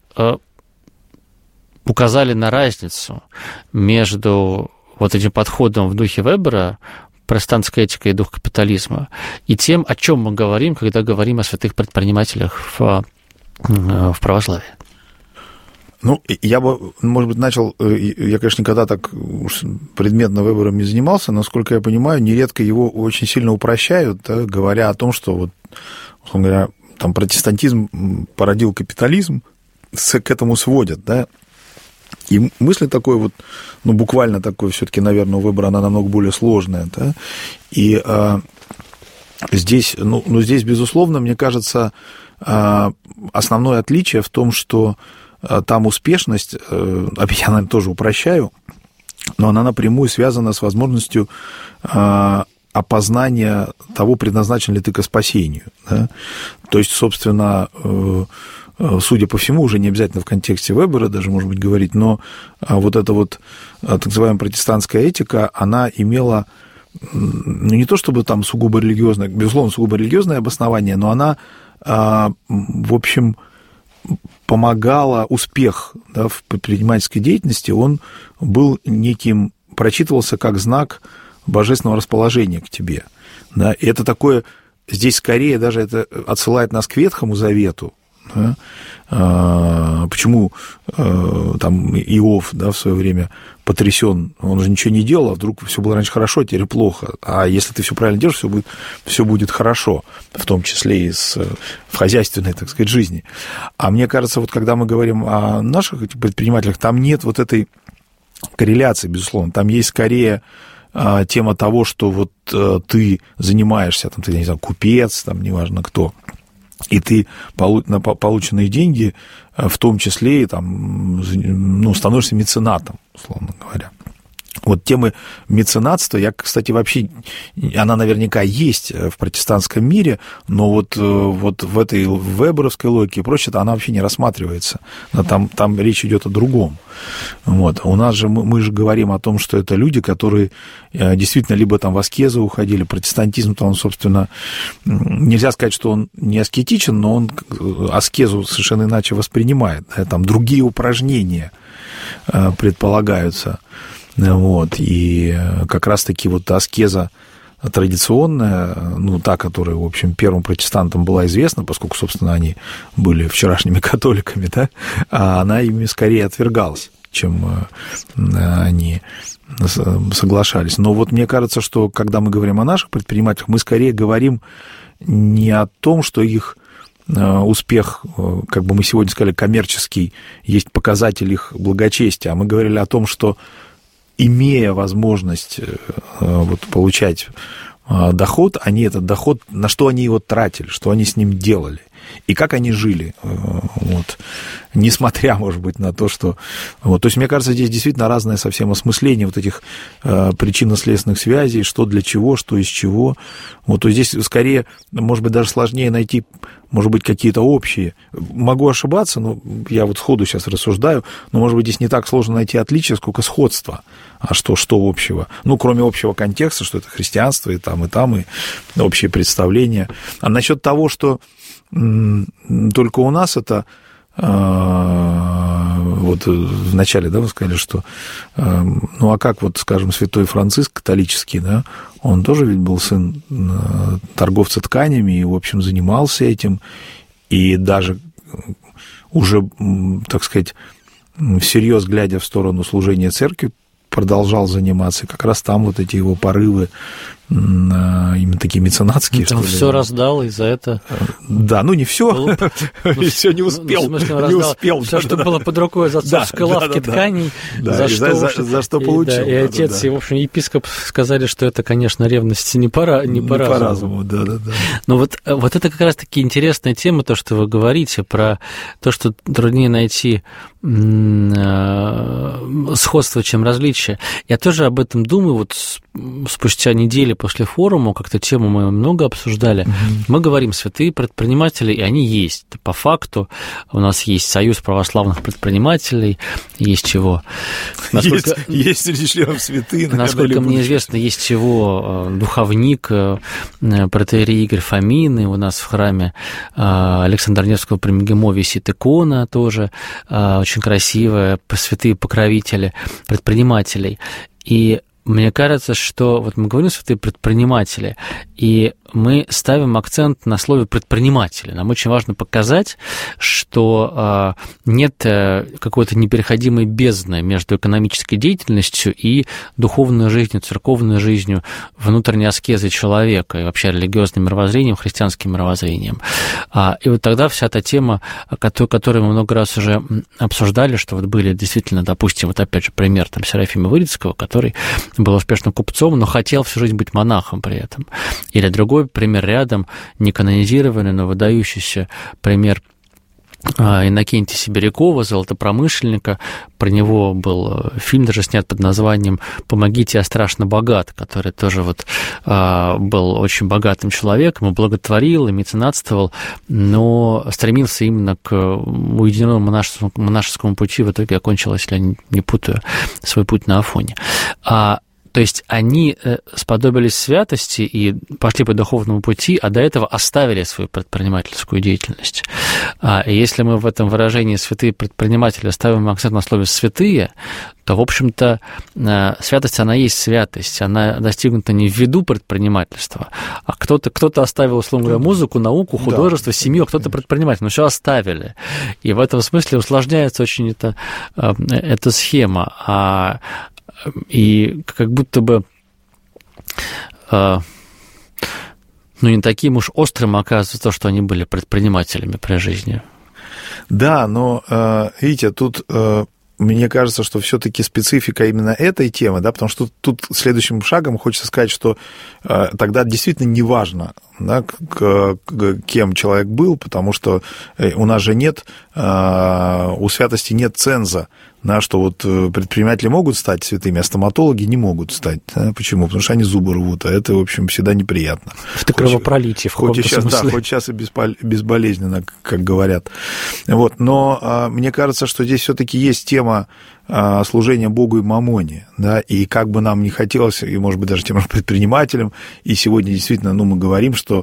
указали на разницу между вот этим подходом в духе Вебера, протестантская этика и дух капитализма, и тем, о чем мы говорим, когда говорим о святых предпринимателях в православии? Ну, я бы, может быть, начал... Я, конечно, никогда так предметно выбором не занимался, но, насколько я понимаю, нередко его очень сильно упрощают, да, говоря о том, что, вот, условно говоря, там протестантизм породил капитализм, к этому сводят, да. И мысль такой вот, буквально такой, все-таки, наверное, у Вебера она намного более сложная, да. И здесь, здесь, безусловно, мне кажется, основное отличие в том, что там успешность, я, наверное, тоже упрощаю, но она напрямую связана с возможностью опознания того, предназначен ли ты ко спасению. Да? То есть, собственно, судя по всему, уже не обязательно в контексте Вебера даже, может быть, говорить, но вот эта вот так называемая протестантская этика, она имела, не то чтобы там сугубо религиозное, безусловно, сугубо религиозное обоснование, но она, в общем, помогала, успех, да, в предпринимательской деятельности, он был неким, прочитывался как знак божественного расположения к тебе. Да, и это такое, здесь скорее даже это отсылает нас к Ветхому Завету, Да? Почему там Иов, да, в свое время потрясен, он же ничего не делал, а вдруг все было раньше хорошо, а теперь плохо. А если ты все правильно делаешь, все будет хорошо, в том числе и в хозяйственной, так сказать, жизни. А мне кажется, вот когда мы говорим о наших предпринимателях, там нет вот этой корреляции, безусловно. Там есть скорее тема того, что вот ты занимаешься, там, ты, не знаю, купец, там, неважно кто, и ты на полученные деньги, в том числе, там, ну, становишься меценатом, условно говоря. Вот темы меценатства, кстати, вообще, она наверняка есть в протестантском мире, но вот в этой веберовской логике и прочее, она вообще не рассматривается. Там речь идет о другом. Вот. У нас же, мы же говорим о том, что это люди, которые действительно либо там в аскезу уходили, протестантизм, то он, собственно, нельзя сказать, что он не аскетичен, но он аскезу совершенно иначе воспринимает. Там другие упражнения предполагаются. Вот, и как раз-таки вот аскеза традиционная, ну, та, которая, в общем, первым протестантам была известна, поскольку, собственно, они были вчерашними католиками, да, а она ими скорее отвергалась, чем они соглашались. Но вот мне кажется, что когда мы говорим о наших предпринимателях, мы скорее говорим не о том, что их успех, как бы мы сегодня сказали, коммерческий, есть показатель их благочестия, а мы говорили о том, что имея возможность вот, получать доход, они этот доход, на что они его тратили, что они с ним делали, и как они жили, вот, несмотря, может быть, на то, что... Вот, то есть, мне кажется, здесь действительно разное совсем осмысление вот этих причинно-следственных связей, что для чего, что из чего. Вот, то есть, здесь скорее, может быть, даже сложнее найти, может быть, какие-то общие. Могу ошибаться, но я вот сходу сейчас рассуждаю, но, может быть, здесь не так сложно найти отличия, сколько сходства. А что общего? Ну, кроме общего контекста, что это христианство, и там, и общее представление. А насчет того, что только у нас это... Вот вначале, да, вы сказали, что, ну, а как вот, скажем, святой Франциск католический, да, он тоже ведь был сын торговца тканями и, в общем, занимался этим, и даже уже, так сказать, всерьез глядя в сторону служения церкви, продолжал заниматься, и как раз там вот эти его порывы именно такие меценатские. Он все раздал, и за это... Да, ну не все, все не успел. Не успел. Все, что было под рукой из отцовской лавки тканей, за что получил. И отец, и, в общем, епископ сказали, что это, конечно, ревность не по разуму. Да. Но вот это как раз-таки интересная тема, то, что вы говорите, про то, что труднее найти сходство, чем различие. Я тоже об этом думаю, вот спустя неделю после форума, как-то тему мы много обсуждали, мы говорим, святые предприниматели, и они есть. По факту у нас есть Союз православных предпринимателей, есть чего? Есть среди членов святые. Насколько мне известно, есть чего духовник, протоиерей Игорь Фомин, и у нас в храме Александра Невского при МГИМО висит икона тоже, очень красивая, святые покровители предпринимателей. И мне кажется, что вот мы говорим святые предприниматели, и мы ставим акцент на слове предприниматели. Нам очень важно показать, что нет какой-то непереходимой бездны между экономической деятельностью и духовной жизнью, церковной жизнью, внутренней аскезой человека и вообще религиозным мировоззрением, христианским мировоззрением. И вот тогда вся эта тема, которую мы много раз уже обсуждали, что вот были действительно, допустим, вот опять же пример там Серафима Вырицкого, который был успешным купцом, но хотел всю жизнь быть монахом при этом. Или другой пример рядом, не канонизированный, но выдающийся пример Иннокентия Сибирякова, золотопромышленника. Про него был фильм даже снят под названием «Помогите, я страшно богат», который тоже вот был очень богатым человеком, и благотворил, и меценатствовал, но стремился именно к уединенному монашескому пути, в итоге окончил, если я не путаю, свой путь на Афоне. То есть они сподобились святости и пошли по духовному пути, а до этого оставили свою предпринимательскую деятельность. И если мы в этом выражении «святые предприниматели» ставим акцент на слове «святые», то, в общем-то, святость, она есть святость, она достигнута не в виду предпринимательства, а кто-то оставил, условно говоря, музыку, науку, художество, семью, а кто-то предприниматель, но все оставили. И в этом смысле усложняется очень эта схема, и как будто бы не таким уж острым оказывается то, что они были предпринимателями при жизни. Да, но, видите, тут... Мне кажется, что все-таки специфика именно этой темы, да, потому что тут следующим шагом хочется сказать, что тогда действительно не важно, да, кем человек был, потому что у нас же нет, у святости нет ценза, да, что вот предприниматели могут стать святыми, а стоматологи не могут стать. Да? Почему? Потому что они зубы рвут, а это, в общем, всегда неприятно. Это кровопролитие в каком-то смысле. Да, хоть сейчас и безболезненно, как говорят. Вот. Но мне кажется, что здесь все-таки есть тема служения Богу и мамоне, да, и как бы нам не хотелось, и, может быть, даже тем же предпринимателям, и сегодня действительно, мы говорим, что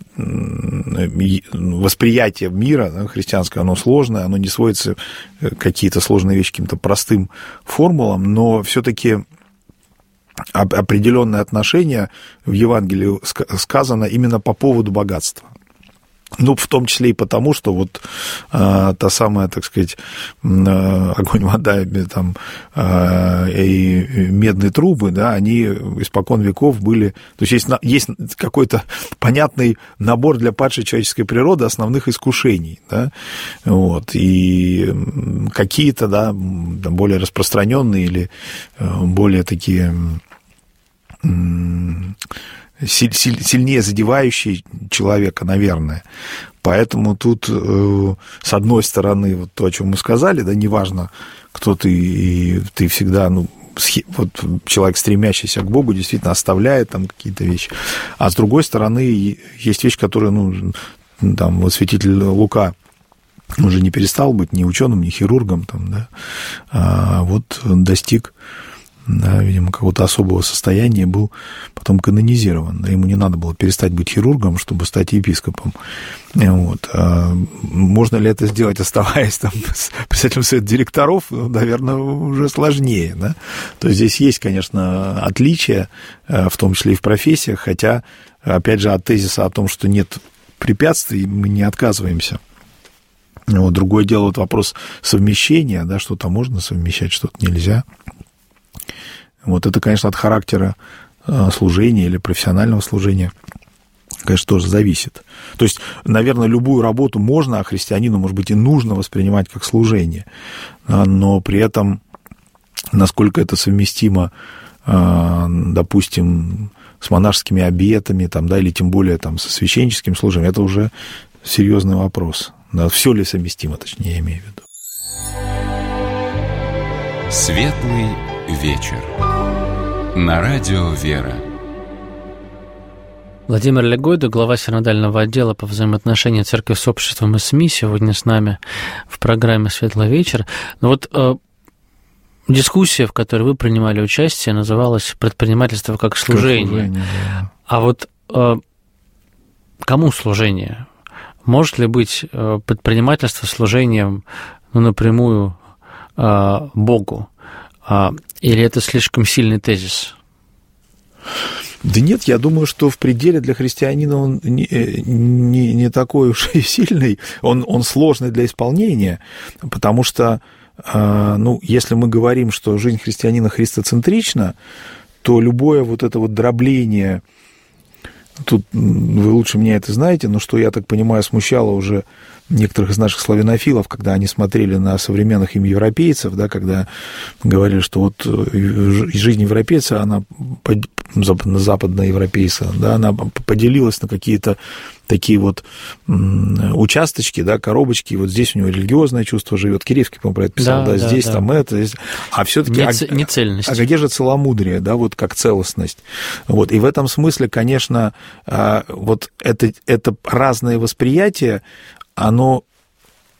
восприятие мира, да, христианское, оно сложное, оно не сводится какие-то сложные вещи каким-то простым формулам, но все-таки определенное отношение в Евангелии сказано именно по поводу богатства. В том числе и потому, что вот та самая, так сказать, огонь, вода, там, и медные трубы, да, они испокон веков были... То есть есть какой-то понятный набор для падшей человеческой природы основных искушений, да, вот, и какие-то, да, более распространенные или более такие... сильнее задевающие человека, наверное. Поэтому тут, с одной стороны, вот то, о чем мы сказали, да, неважно, кто ты, и ты всегда, вот человек, стремящийся к Богу, действительно оставляет там какие-то вещи. А с другой стороны, есть вещи, которые, там, вот святитель Лука, он же не перестал быть ни ученым, ни хирургом, там, да, а вот он достиг... Да, видимо, какого-то особого состояния, был потом канонизирован. Да, ему не надо было перестать быть хирургом, чтобы стать епископом. Вот. Можно ли это сделать, оставаясь там председателем совета директоров? Наверное, уже сложнее. Да? То есть здесь есть, конечно, отличия, в том числе и в профессиях, хотя, опять же, от тезиса о том, что нет препятствий, мы не отказываемся. Вот. Другое дело, вот вопрос совмещения, да, что-то можно совмещать, что-то нельзя. Вот это, конечно, от характера служения или профессионального служения, конечно, тоже зависит. То есть, наверное, любую работу можно, а христианину, может быть, и нужно воспринимать как служение, но при этом, насколько это совместимо, допустим, с монашескими обетами, там, да, или тем более там, со священническим служением, это уже серьезный вопрос. Да, все ли совместимо, точнее, я имею в виду. Светлый вечер. На радио «Вера». Владимир Легойда, глава синодального отдела по взаимоотношениям церкви с обществом и СМИ, сегодня с нами в программе «Светлый вечер». Но вот дискуссия, в которой вы принимали участие, называлась «Предпринимательство как служение». Да. А вот кому служение? Может ли быть предпринимательство служением, напрямую Богу? Или это слишком сильный тезис? Да нет, я думаю, что в пределе для христианина он не такой уж и сильный, он сложный для исполнения, потому что, если мы говорим, что жизнь христианина христоцентрична, то любое вот это вот дробление, тут вы лучше меня это знаете, но что, я так понимаю, смущало уже некоторых из наших славянофилов, когда они смотрели на современных им европейцев, да, когда говорили, что вот жизнь европейца, она западноевропейца, да, она поделилась на какие-то такие вот участочки, да, коробочки, вот здесь у него религиозное чувство живет, Киреевский, по-моему, про это писал, да, здесь, да. Там это, здесь, а все-таки не цельность. А где же целомудрие, да, вот как целостность, вот, и в этом смысле, конечно, вот это разное восприятие, оно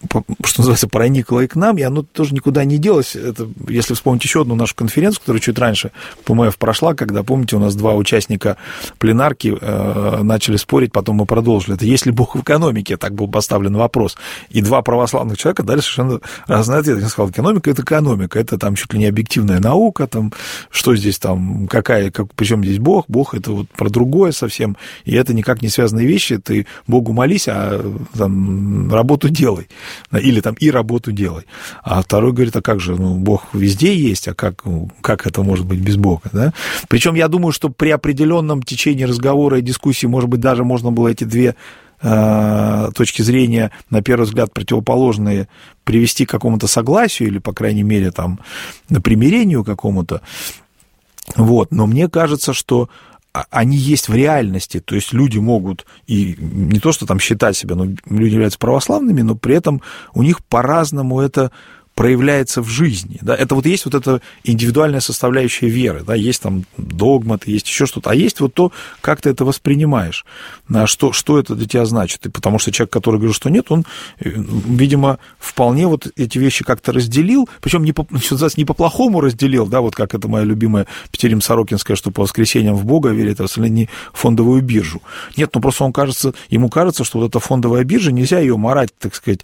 что называется, проникло и к нам, и оно тоже никуда не делось. Это, если вспомнить еще одну нашу конференцию, которая чуть раньше ПМФ прошла, когда, помните, у нас 2 участника пленарки начали спорить, потом мы продолжили. Это есть ли Бог в экономике? Так был поставлен вопрос. И 2 православных человека дали совершенно разные ответы. Я сказал, экономика – это экономика, это там чуть ли не объективная наука, там, что здесь там, причем здесь Бог? Бог – это вот про другое совсем, и это никак не связанные вещи. Ты Богу молись, а там работу делай. Или там и работу делай. А второй говорит, а как же, Бог везде есть, а как это может быть без Бога, да? Причем я думаю, что при определенном течении разговора и дискуссии, может быть, даже можно было эти 2 точки зрения, на первый взгляд, противоположные, привести к какому-то согласию или, по крайней мере, там, на примирению какому-то. Вот. Но мне кажется, что они есть в реальности, то есть люди могут и не то, что там считать себя, но люди являются православными, но при этом у них по-разному это проявляется в жизни. Да? Это вот есть вот эта индивидуальная составляющая веры, да? Есть там догматы, есть еще что-то, а есть вот то, как ты это воспринимаешь, что это для тебя значит. И потому что человек, который говорит, что нет, он, видимо, вполне вот эти вещи как-то разделил, причем не по-плохому разделил, да, вот как это моя любимая Петерим Сорокинская, что по воскресеньям в Бога верит, а не фондовую биржу. Нет, просто ему кажется, что вот эта фондовая биржа, нельзя ее марать, так сказать,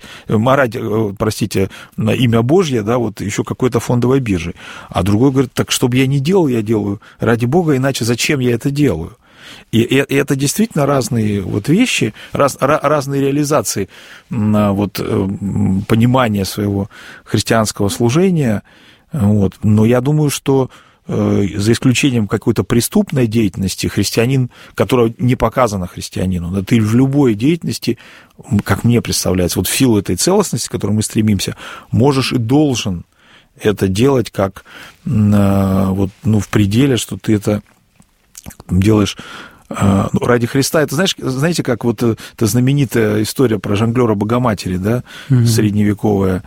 на имя Божье, да, вот еще какой-то фондовой биржей. А другой говорит, так, чтобы я не делал, я делаю ради Бога, иначе зачем я это делаю? И это действительно разные вот вещи, разные реализации вот, понимания своего христианского служения. Вот. Но я думаю, что за исключением какой-то преступной деятельности, христианин, которая не показана христианину, да, ты в любой деятельности, как мне представляется, вот в силу этой целостности, к которой мы стремимся, можешь и должен это делать как вот, в пределе, что ты это делаешь ради Христа. Это, знаете, как вот эта знаменитая история про жонглера Богоматери, да, средневековая,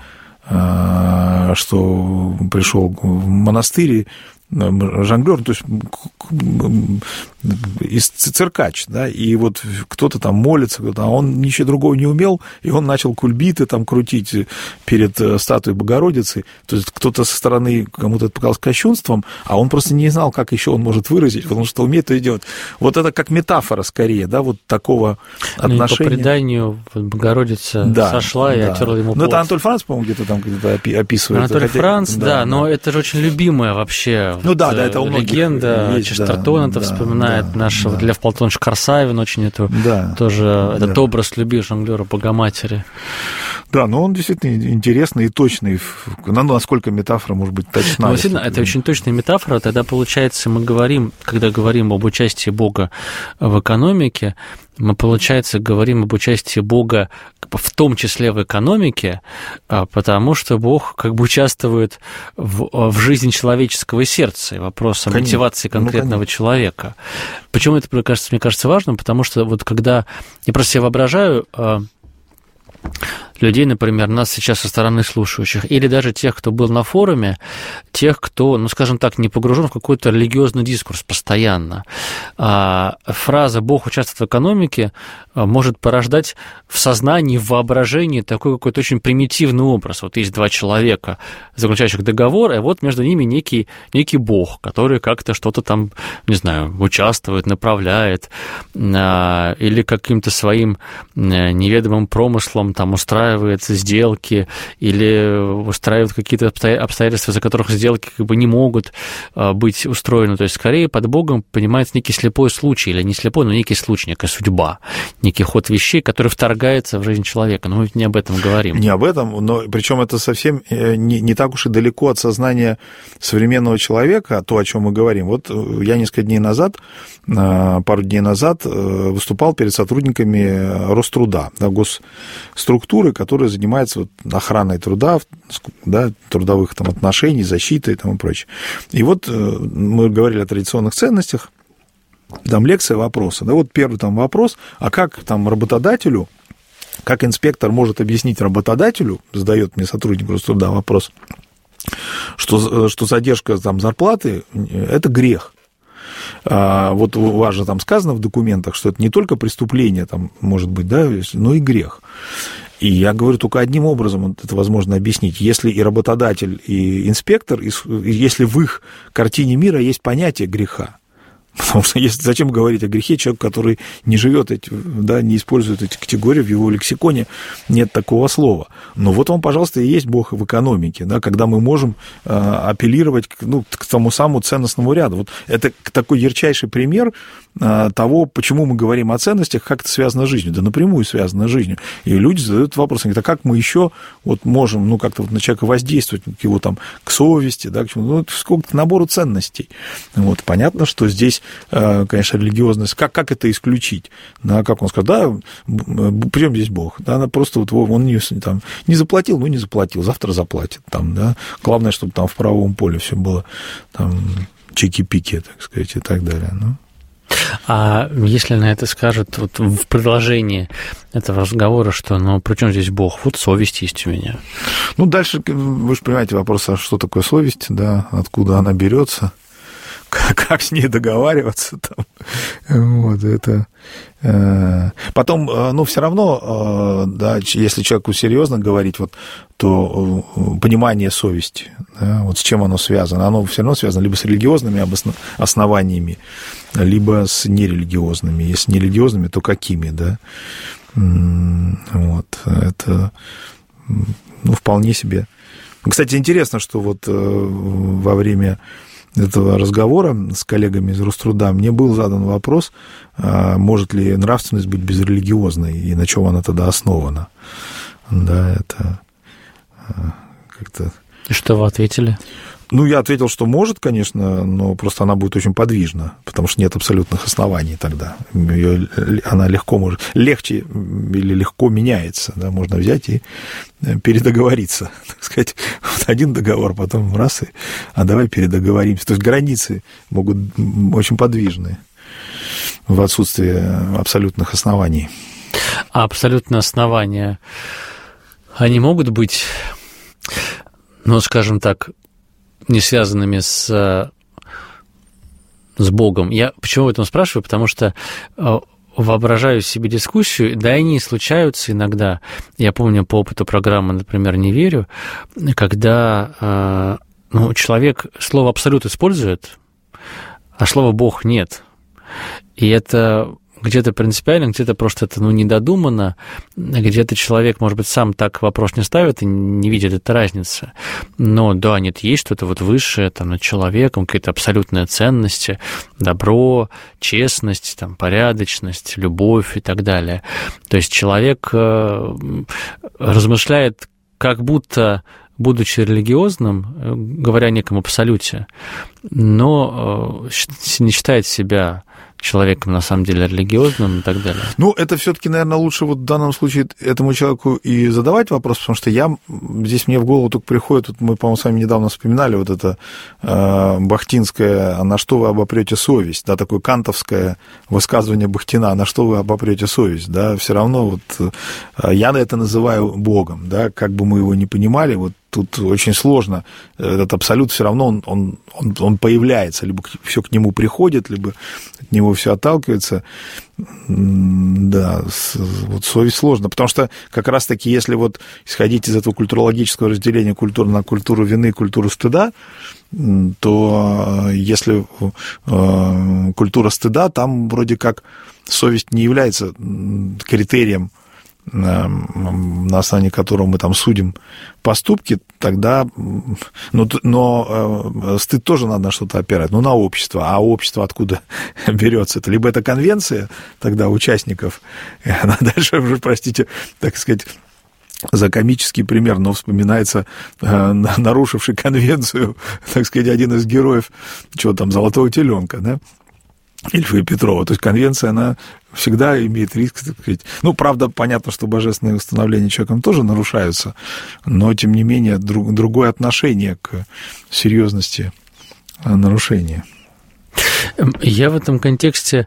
что пришел в монастырь, жонглер, то есть циркач, да, и вот кто-то там молится, а он ничего другого не умел, и он начал кульбиты там крутить перед статуей Богородицы, то есть кто-то со стороны кому-то это показалось кощунством, а он просто не знал, как еще он может выразить, потому что умеет это делать. Вот это как метафора скорее, да, вот такого отношения. По преданию Богородица сошла и оттерла ему пот. Ну, это Анатоль Франц, по-моему, где-то описывает. Анатоль Франц, да, но это же очень любимая вообще это легенда. Честертон это вспоминает нашего Лев Платонович Корсавин, очень это тоже этот образ любил жонглера Богоматери. Да, но он действительно интересный и точный. Насколько метафора может быть точна? Ну, действительно, это очень точная метафора. Тогда, получается, когда говорим об участии Бога в экономике, мы, получается, говорим об участии Бога в том числе в экономике, потому что Бог как бы участвует в жизни человеческого сердца, и вопрос о мотивации конкретного человека. Почему это, мне кажется, важным? Потому что вот когда я просто себе воображаю людей, например, нас сейчас со стороны слушающих, или даже тех, кто был на форуме, тех, кто, скажем так, не погружен в какой-то религиозный дискурс постоянно. Фраза «Бог участвует в экономике» может порождать в сознании, в воображении такой какой-то очень примитивный образ. Вот есть 2 человека, заключающих договор, и вот между ними некий Бог, который как-то что-то там, не знаю, участвует, направляет, или каким-то своим неведомым промыслом там устраивает сделки или устраивает какие-то обстоятельства, за которых сделки как бы не могут быть устроены. То есть, скорее, под Богом понимается некий слепой случай, или не слепой, но некий случай, некая судьба, некий ход вещей, который вторгается в жизнь человека. Но мы не об этом говорим. Не об этом, но причем это совсем не так уж и далеко от сознания современного человека, то, о чем мы говорим. Вот я пару дней назад выступал перед сотрудниками Роструда, госструктуры, которая занимается охраной труда, трудовых там отношений, защитой и тому прочее. И вот мы говорили о традиционных ценностях, там лекция, вопросы. Да, вот первый там вопрос, а как там работодателю, как инспектор может объяснить работодателю, задает мне сотрудник Роструда вопрос, что задержка там зарплаты – это грех. Вот у вас же там сказано в документах, что это не только преступление, там, может быть, да, но и грех. И я говорю, только одним образом это возможно объяснить. Если и работодатель, и инспектор, если в их картине мира есть понятие греха. Потому что зачем говорить о грехе человеку, который не живет, не использует эти категории, в его лексиконе нет такого слова. Но вот он, пожалуйста, и есть Бог в экономике, да, когда мы можем апеллировать к тому самому ценностному ряду. Вот это такой ярчайший пример того, почему мы говорим о ценностях, как это связано с жизнью. Да напрямую связано с жизнью. И люди задают вопрос, говорят, а как мы еще можем как-то на человека воздействовать, к его к совести, да, к чему-то, сколько-то набору ценностей. Понятно, что здесь, конечно, религиозность, как это исключить? Да, как он сказал, при чем здесь Бог? Да, она просто он не заплатил, не заплатил, завтра заплатит. Да. Главное, чтобы там в правовом поле все было чики-пики, так сказать, и так далее. А если на это скажут в продолжении этого разговора, что, при чем здесь Бог? совесть есть у меня. Дальше, вы же понимаете вопрос, а что такое совесть, да, откуда она берется, как с ней договариваться там. Это... Потом, все равно, да, если человеку серьезно говорить, то понимание совести, да, с чем оно связано, оно все равно связано либо с религиозными основаниями, либо с нерелигиозными. Если нерелигиозными, то какими, да? Это, вполне себе. Кстати, интересно, что во время этого разговора с коллегами из Руструда мне был задан вопрос, может ли нравственность быть безрелигиозной, и на чем она тогда основана. Да, это как-то... И что вы ответили? Я ответил, что может, конечно, но просто она будет очень подвижна, потому что нет абсолютных оснований тогда. Она легче или легко меняется. Да, можно взять и передоговориться. Так сказать, один договор, потом раз, а давай передоговоримся. То есть границы могут очень подвижны в отсутствии абсолютных оснований. А абсолютные основания, они могут быть, скажем так, не связанными с Богом. Я почему об этом спрашиваю? Потому что воображаю себе дискуссию, да, они случаются иногда. Я помню по опыту программы, например, «Не верю», когда человек слово «абсолют» использует, а слова «Бог» нет. И это где-то принципиально, где-то просто это недодумано, где-то человек, может быть, сам так вопрос не ставит и не видит этой разницы. Но да, нет, есть что-то высшее над человеком, какие-то абсолютные ценности, добро, честность, порядочность, любовь и так далее. То есть человек размышляет, как будто, будучи религиозным, говоря о неком абсолюте, но не считает себя человеком, на самом деле, религиозным и так далее. Это все-таки, наверное, лучше в данном случае этому человеку и задавать вопрос, потому что здесь мне в голову только приходит, мы, по-моему, с вами недавно вспоминали это бахтинское «А на что вы обопрете совесть?», да, такое кантовское высказывание Бахтина «А на что вы обопрете совесть?», да, все равно я это называю Богом, да, как бы мы его ни понимали, тут очень сложно. Этот абсолют все равно он появляется, либо все к нему приходит, либо от него все отталкивается. Да, совесть сложно, потому что как раз-таки, если исходить из этого культурологического разделения на культуру вины и культуру стыда, то если культура стыда, там вроде как совесть не является критерием, на основании которого мы судим поступки, тогда... Но стыд тоже надо на что-то опирать, на общество. А общество откуда берется? Это либо это конвенция тогда участников, и она дальше уже, простите, так сказать, за комический пример, но вспоминается нарушивший конвенцию, так сказать, один из героев, «Золотого теленка», да? Ильфа и Петрова. То есть конвенция, она всегда имеет риск, так сказать... правда, понятно, что божественные установления человеком тоже нарушаются, но, тем не менее, другое отношение к серьезности нарушения. Я в этом контексте...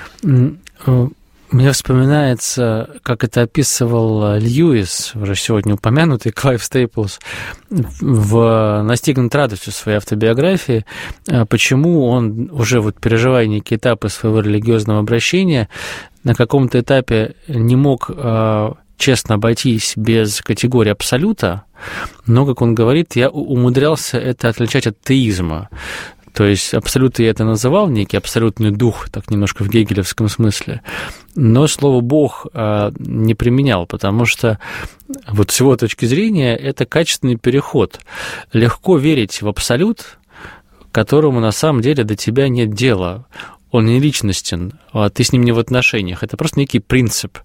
Мне вспоминается, как это описывал Льюис, уже сегодня упомянутый, Клайв Стейплс, «Настигнут радостью» своей автобиографии, почему он, уже переживая некие этапы своего религиозного обращения, на каком-то этапе не мог честно обойтись без категории абсолюта, но, как он говорит, я умудрялся это отличать от теизма. То есть абсолют я это называл, некий абсолютный дух, так немножко в гегелевском смысле, но слово «бог» не применял, потому что вот с его точки зрения это качественный переход. Легко верить в абсолют, которому на самом деле до тебя нет дела. Он не личностен, ты с ним не в отношениях, это просто некий принцип.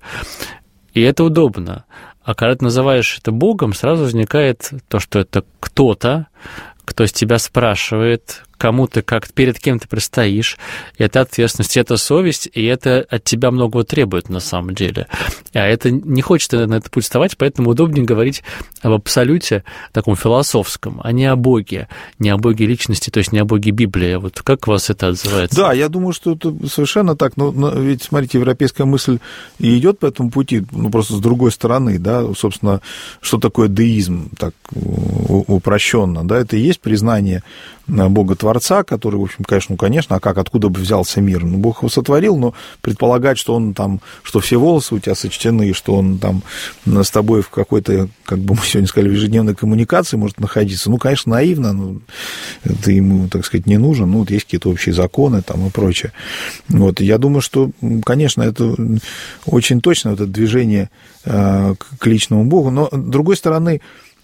И это удобно. А когда ты называешь это Богом, сразу возникает то, что это кто-то, кто с тебя спрашивает, кому ты, перед кем ты предстоишь, и это ответственность, это совесть, и это от тебя многого требует на самом деле. А это не хочется на этот путь вставать, поэтому удобнее говорить об абсолюте таком философском, а не о Боге личности, то есть не о Боге Библии. Вот как у вас это отзывается? Да, я думаю, что это совершенно так. Но ведь, смотрите, европейская мысль и идет по этому пути, просто с другой стороны, да, собственно, что такое деизм, так упрощенно, да, это и есть признание Бога-творца, который, в общем, конечно, откуда бы взялся мир? Бог его сотворил, но предполагать, что он там, что все волосы у тебя сочтены, что он там с тобой в какой-то, как бы мы сегодня сказали, в ежедневной коммуникации может находиться, конечно, наивно, ты ему, так сказать, не нужен, вот есть какие-то общие законы там и прочее. Вот, я думаю, что, конечно, это очень точно, вот это движение к личному Богу, но, с другой стороны,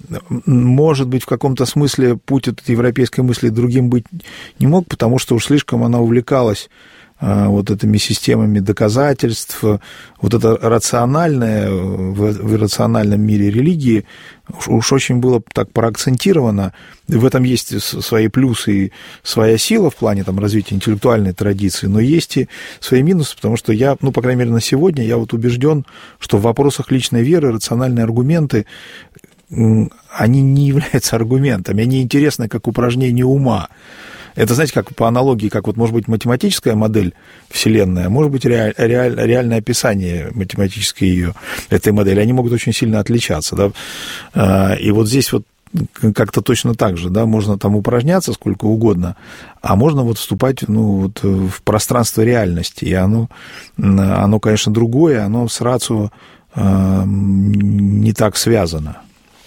может быть, в каком-то смысле путь этой европейской мысли другим быть не мог, потому что уж слишком она увлекалась вот этими системами доказательств, вот это рациональное в иррациональном мире религии уж очень было так проакцентировано. В этом есть свои плюсы и своя сила в плане там, развития интеллектуальной традиции, но есть и свои минусы, потому что я, по крайней мере, на сегодня я вот убежден, что в вопросах личной веры рациональные аргументы они не являются аргументами, они интересны как упражнение ума. Это, знаете, как по аналогии, как вот может быть математическая модель Вселенной, а может быть реальное описание математической ее, этой модели, они могут очень сильно отличаться, да? И вот здесь вот как-то точно так же, да, можно там упражняться сколько угодно, а можно вот вступать, в пространство реальности, и оно, конечно, другое, оно с рацио не так связано.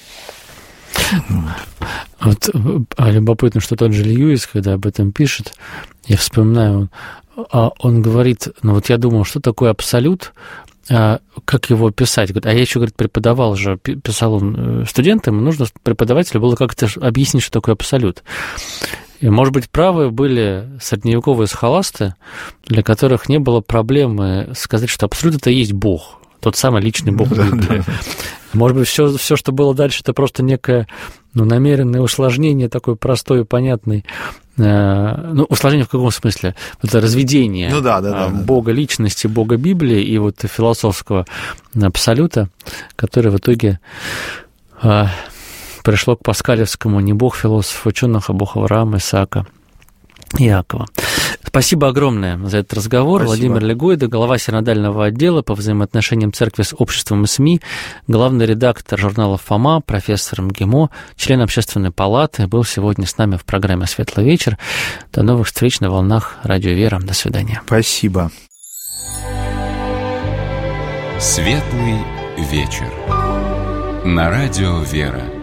Вот любопытно, что тот же Льюис, когда об этом пишет, я вспоминаю, он говорит, я думал, что такое абсолют, как его писать? А я еще, преподавал же, писал он студентам, нужно преподавателю было как-то объяснить, что такое абсолют. И, может быть, правы были средневековые схоласты, для которых не было проблемы сказать, что абсолют – это и есть Бог, тот самый личный Бог Библии. Может быть, все, что было дальше, это просто некое намеренное усложнение, такой простой и понятный. Усложнение в каком смысле? Это разведение Бога личности, Бога Библии и вот философского абсолюта, который в итоге пришло к паскалевскому не Бог философ ученых, а Бог Авраама, Исаака, Иакова. Спасибо огромное за этот разговор. Спасибо. Владимир Легойда, глава синодального отдела по взаимоотношениям церкви с обществом и СМИ, главный редактор журнала «Фома», профессор МГИМО, член Общественной палаты, был сегодня с нами в программе «Светлый вечер». До новых встреч на волнах Радио Вера. До свидания. Спасибо. «Светлый вечер» на Радио Вера.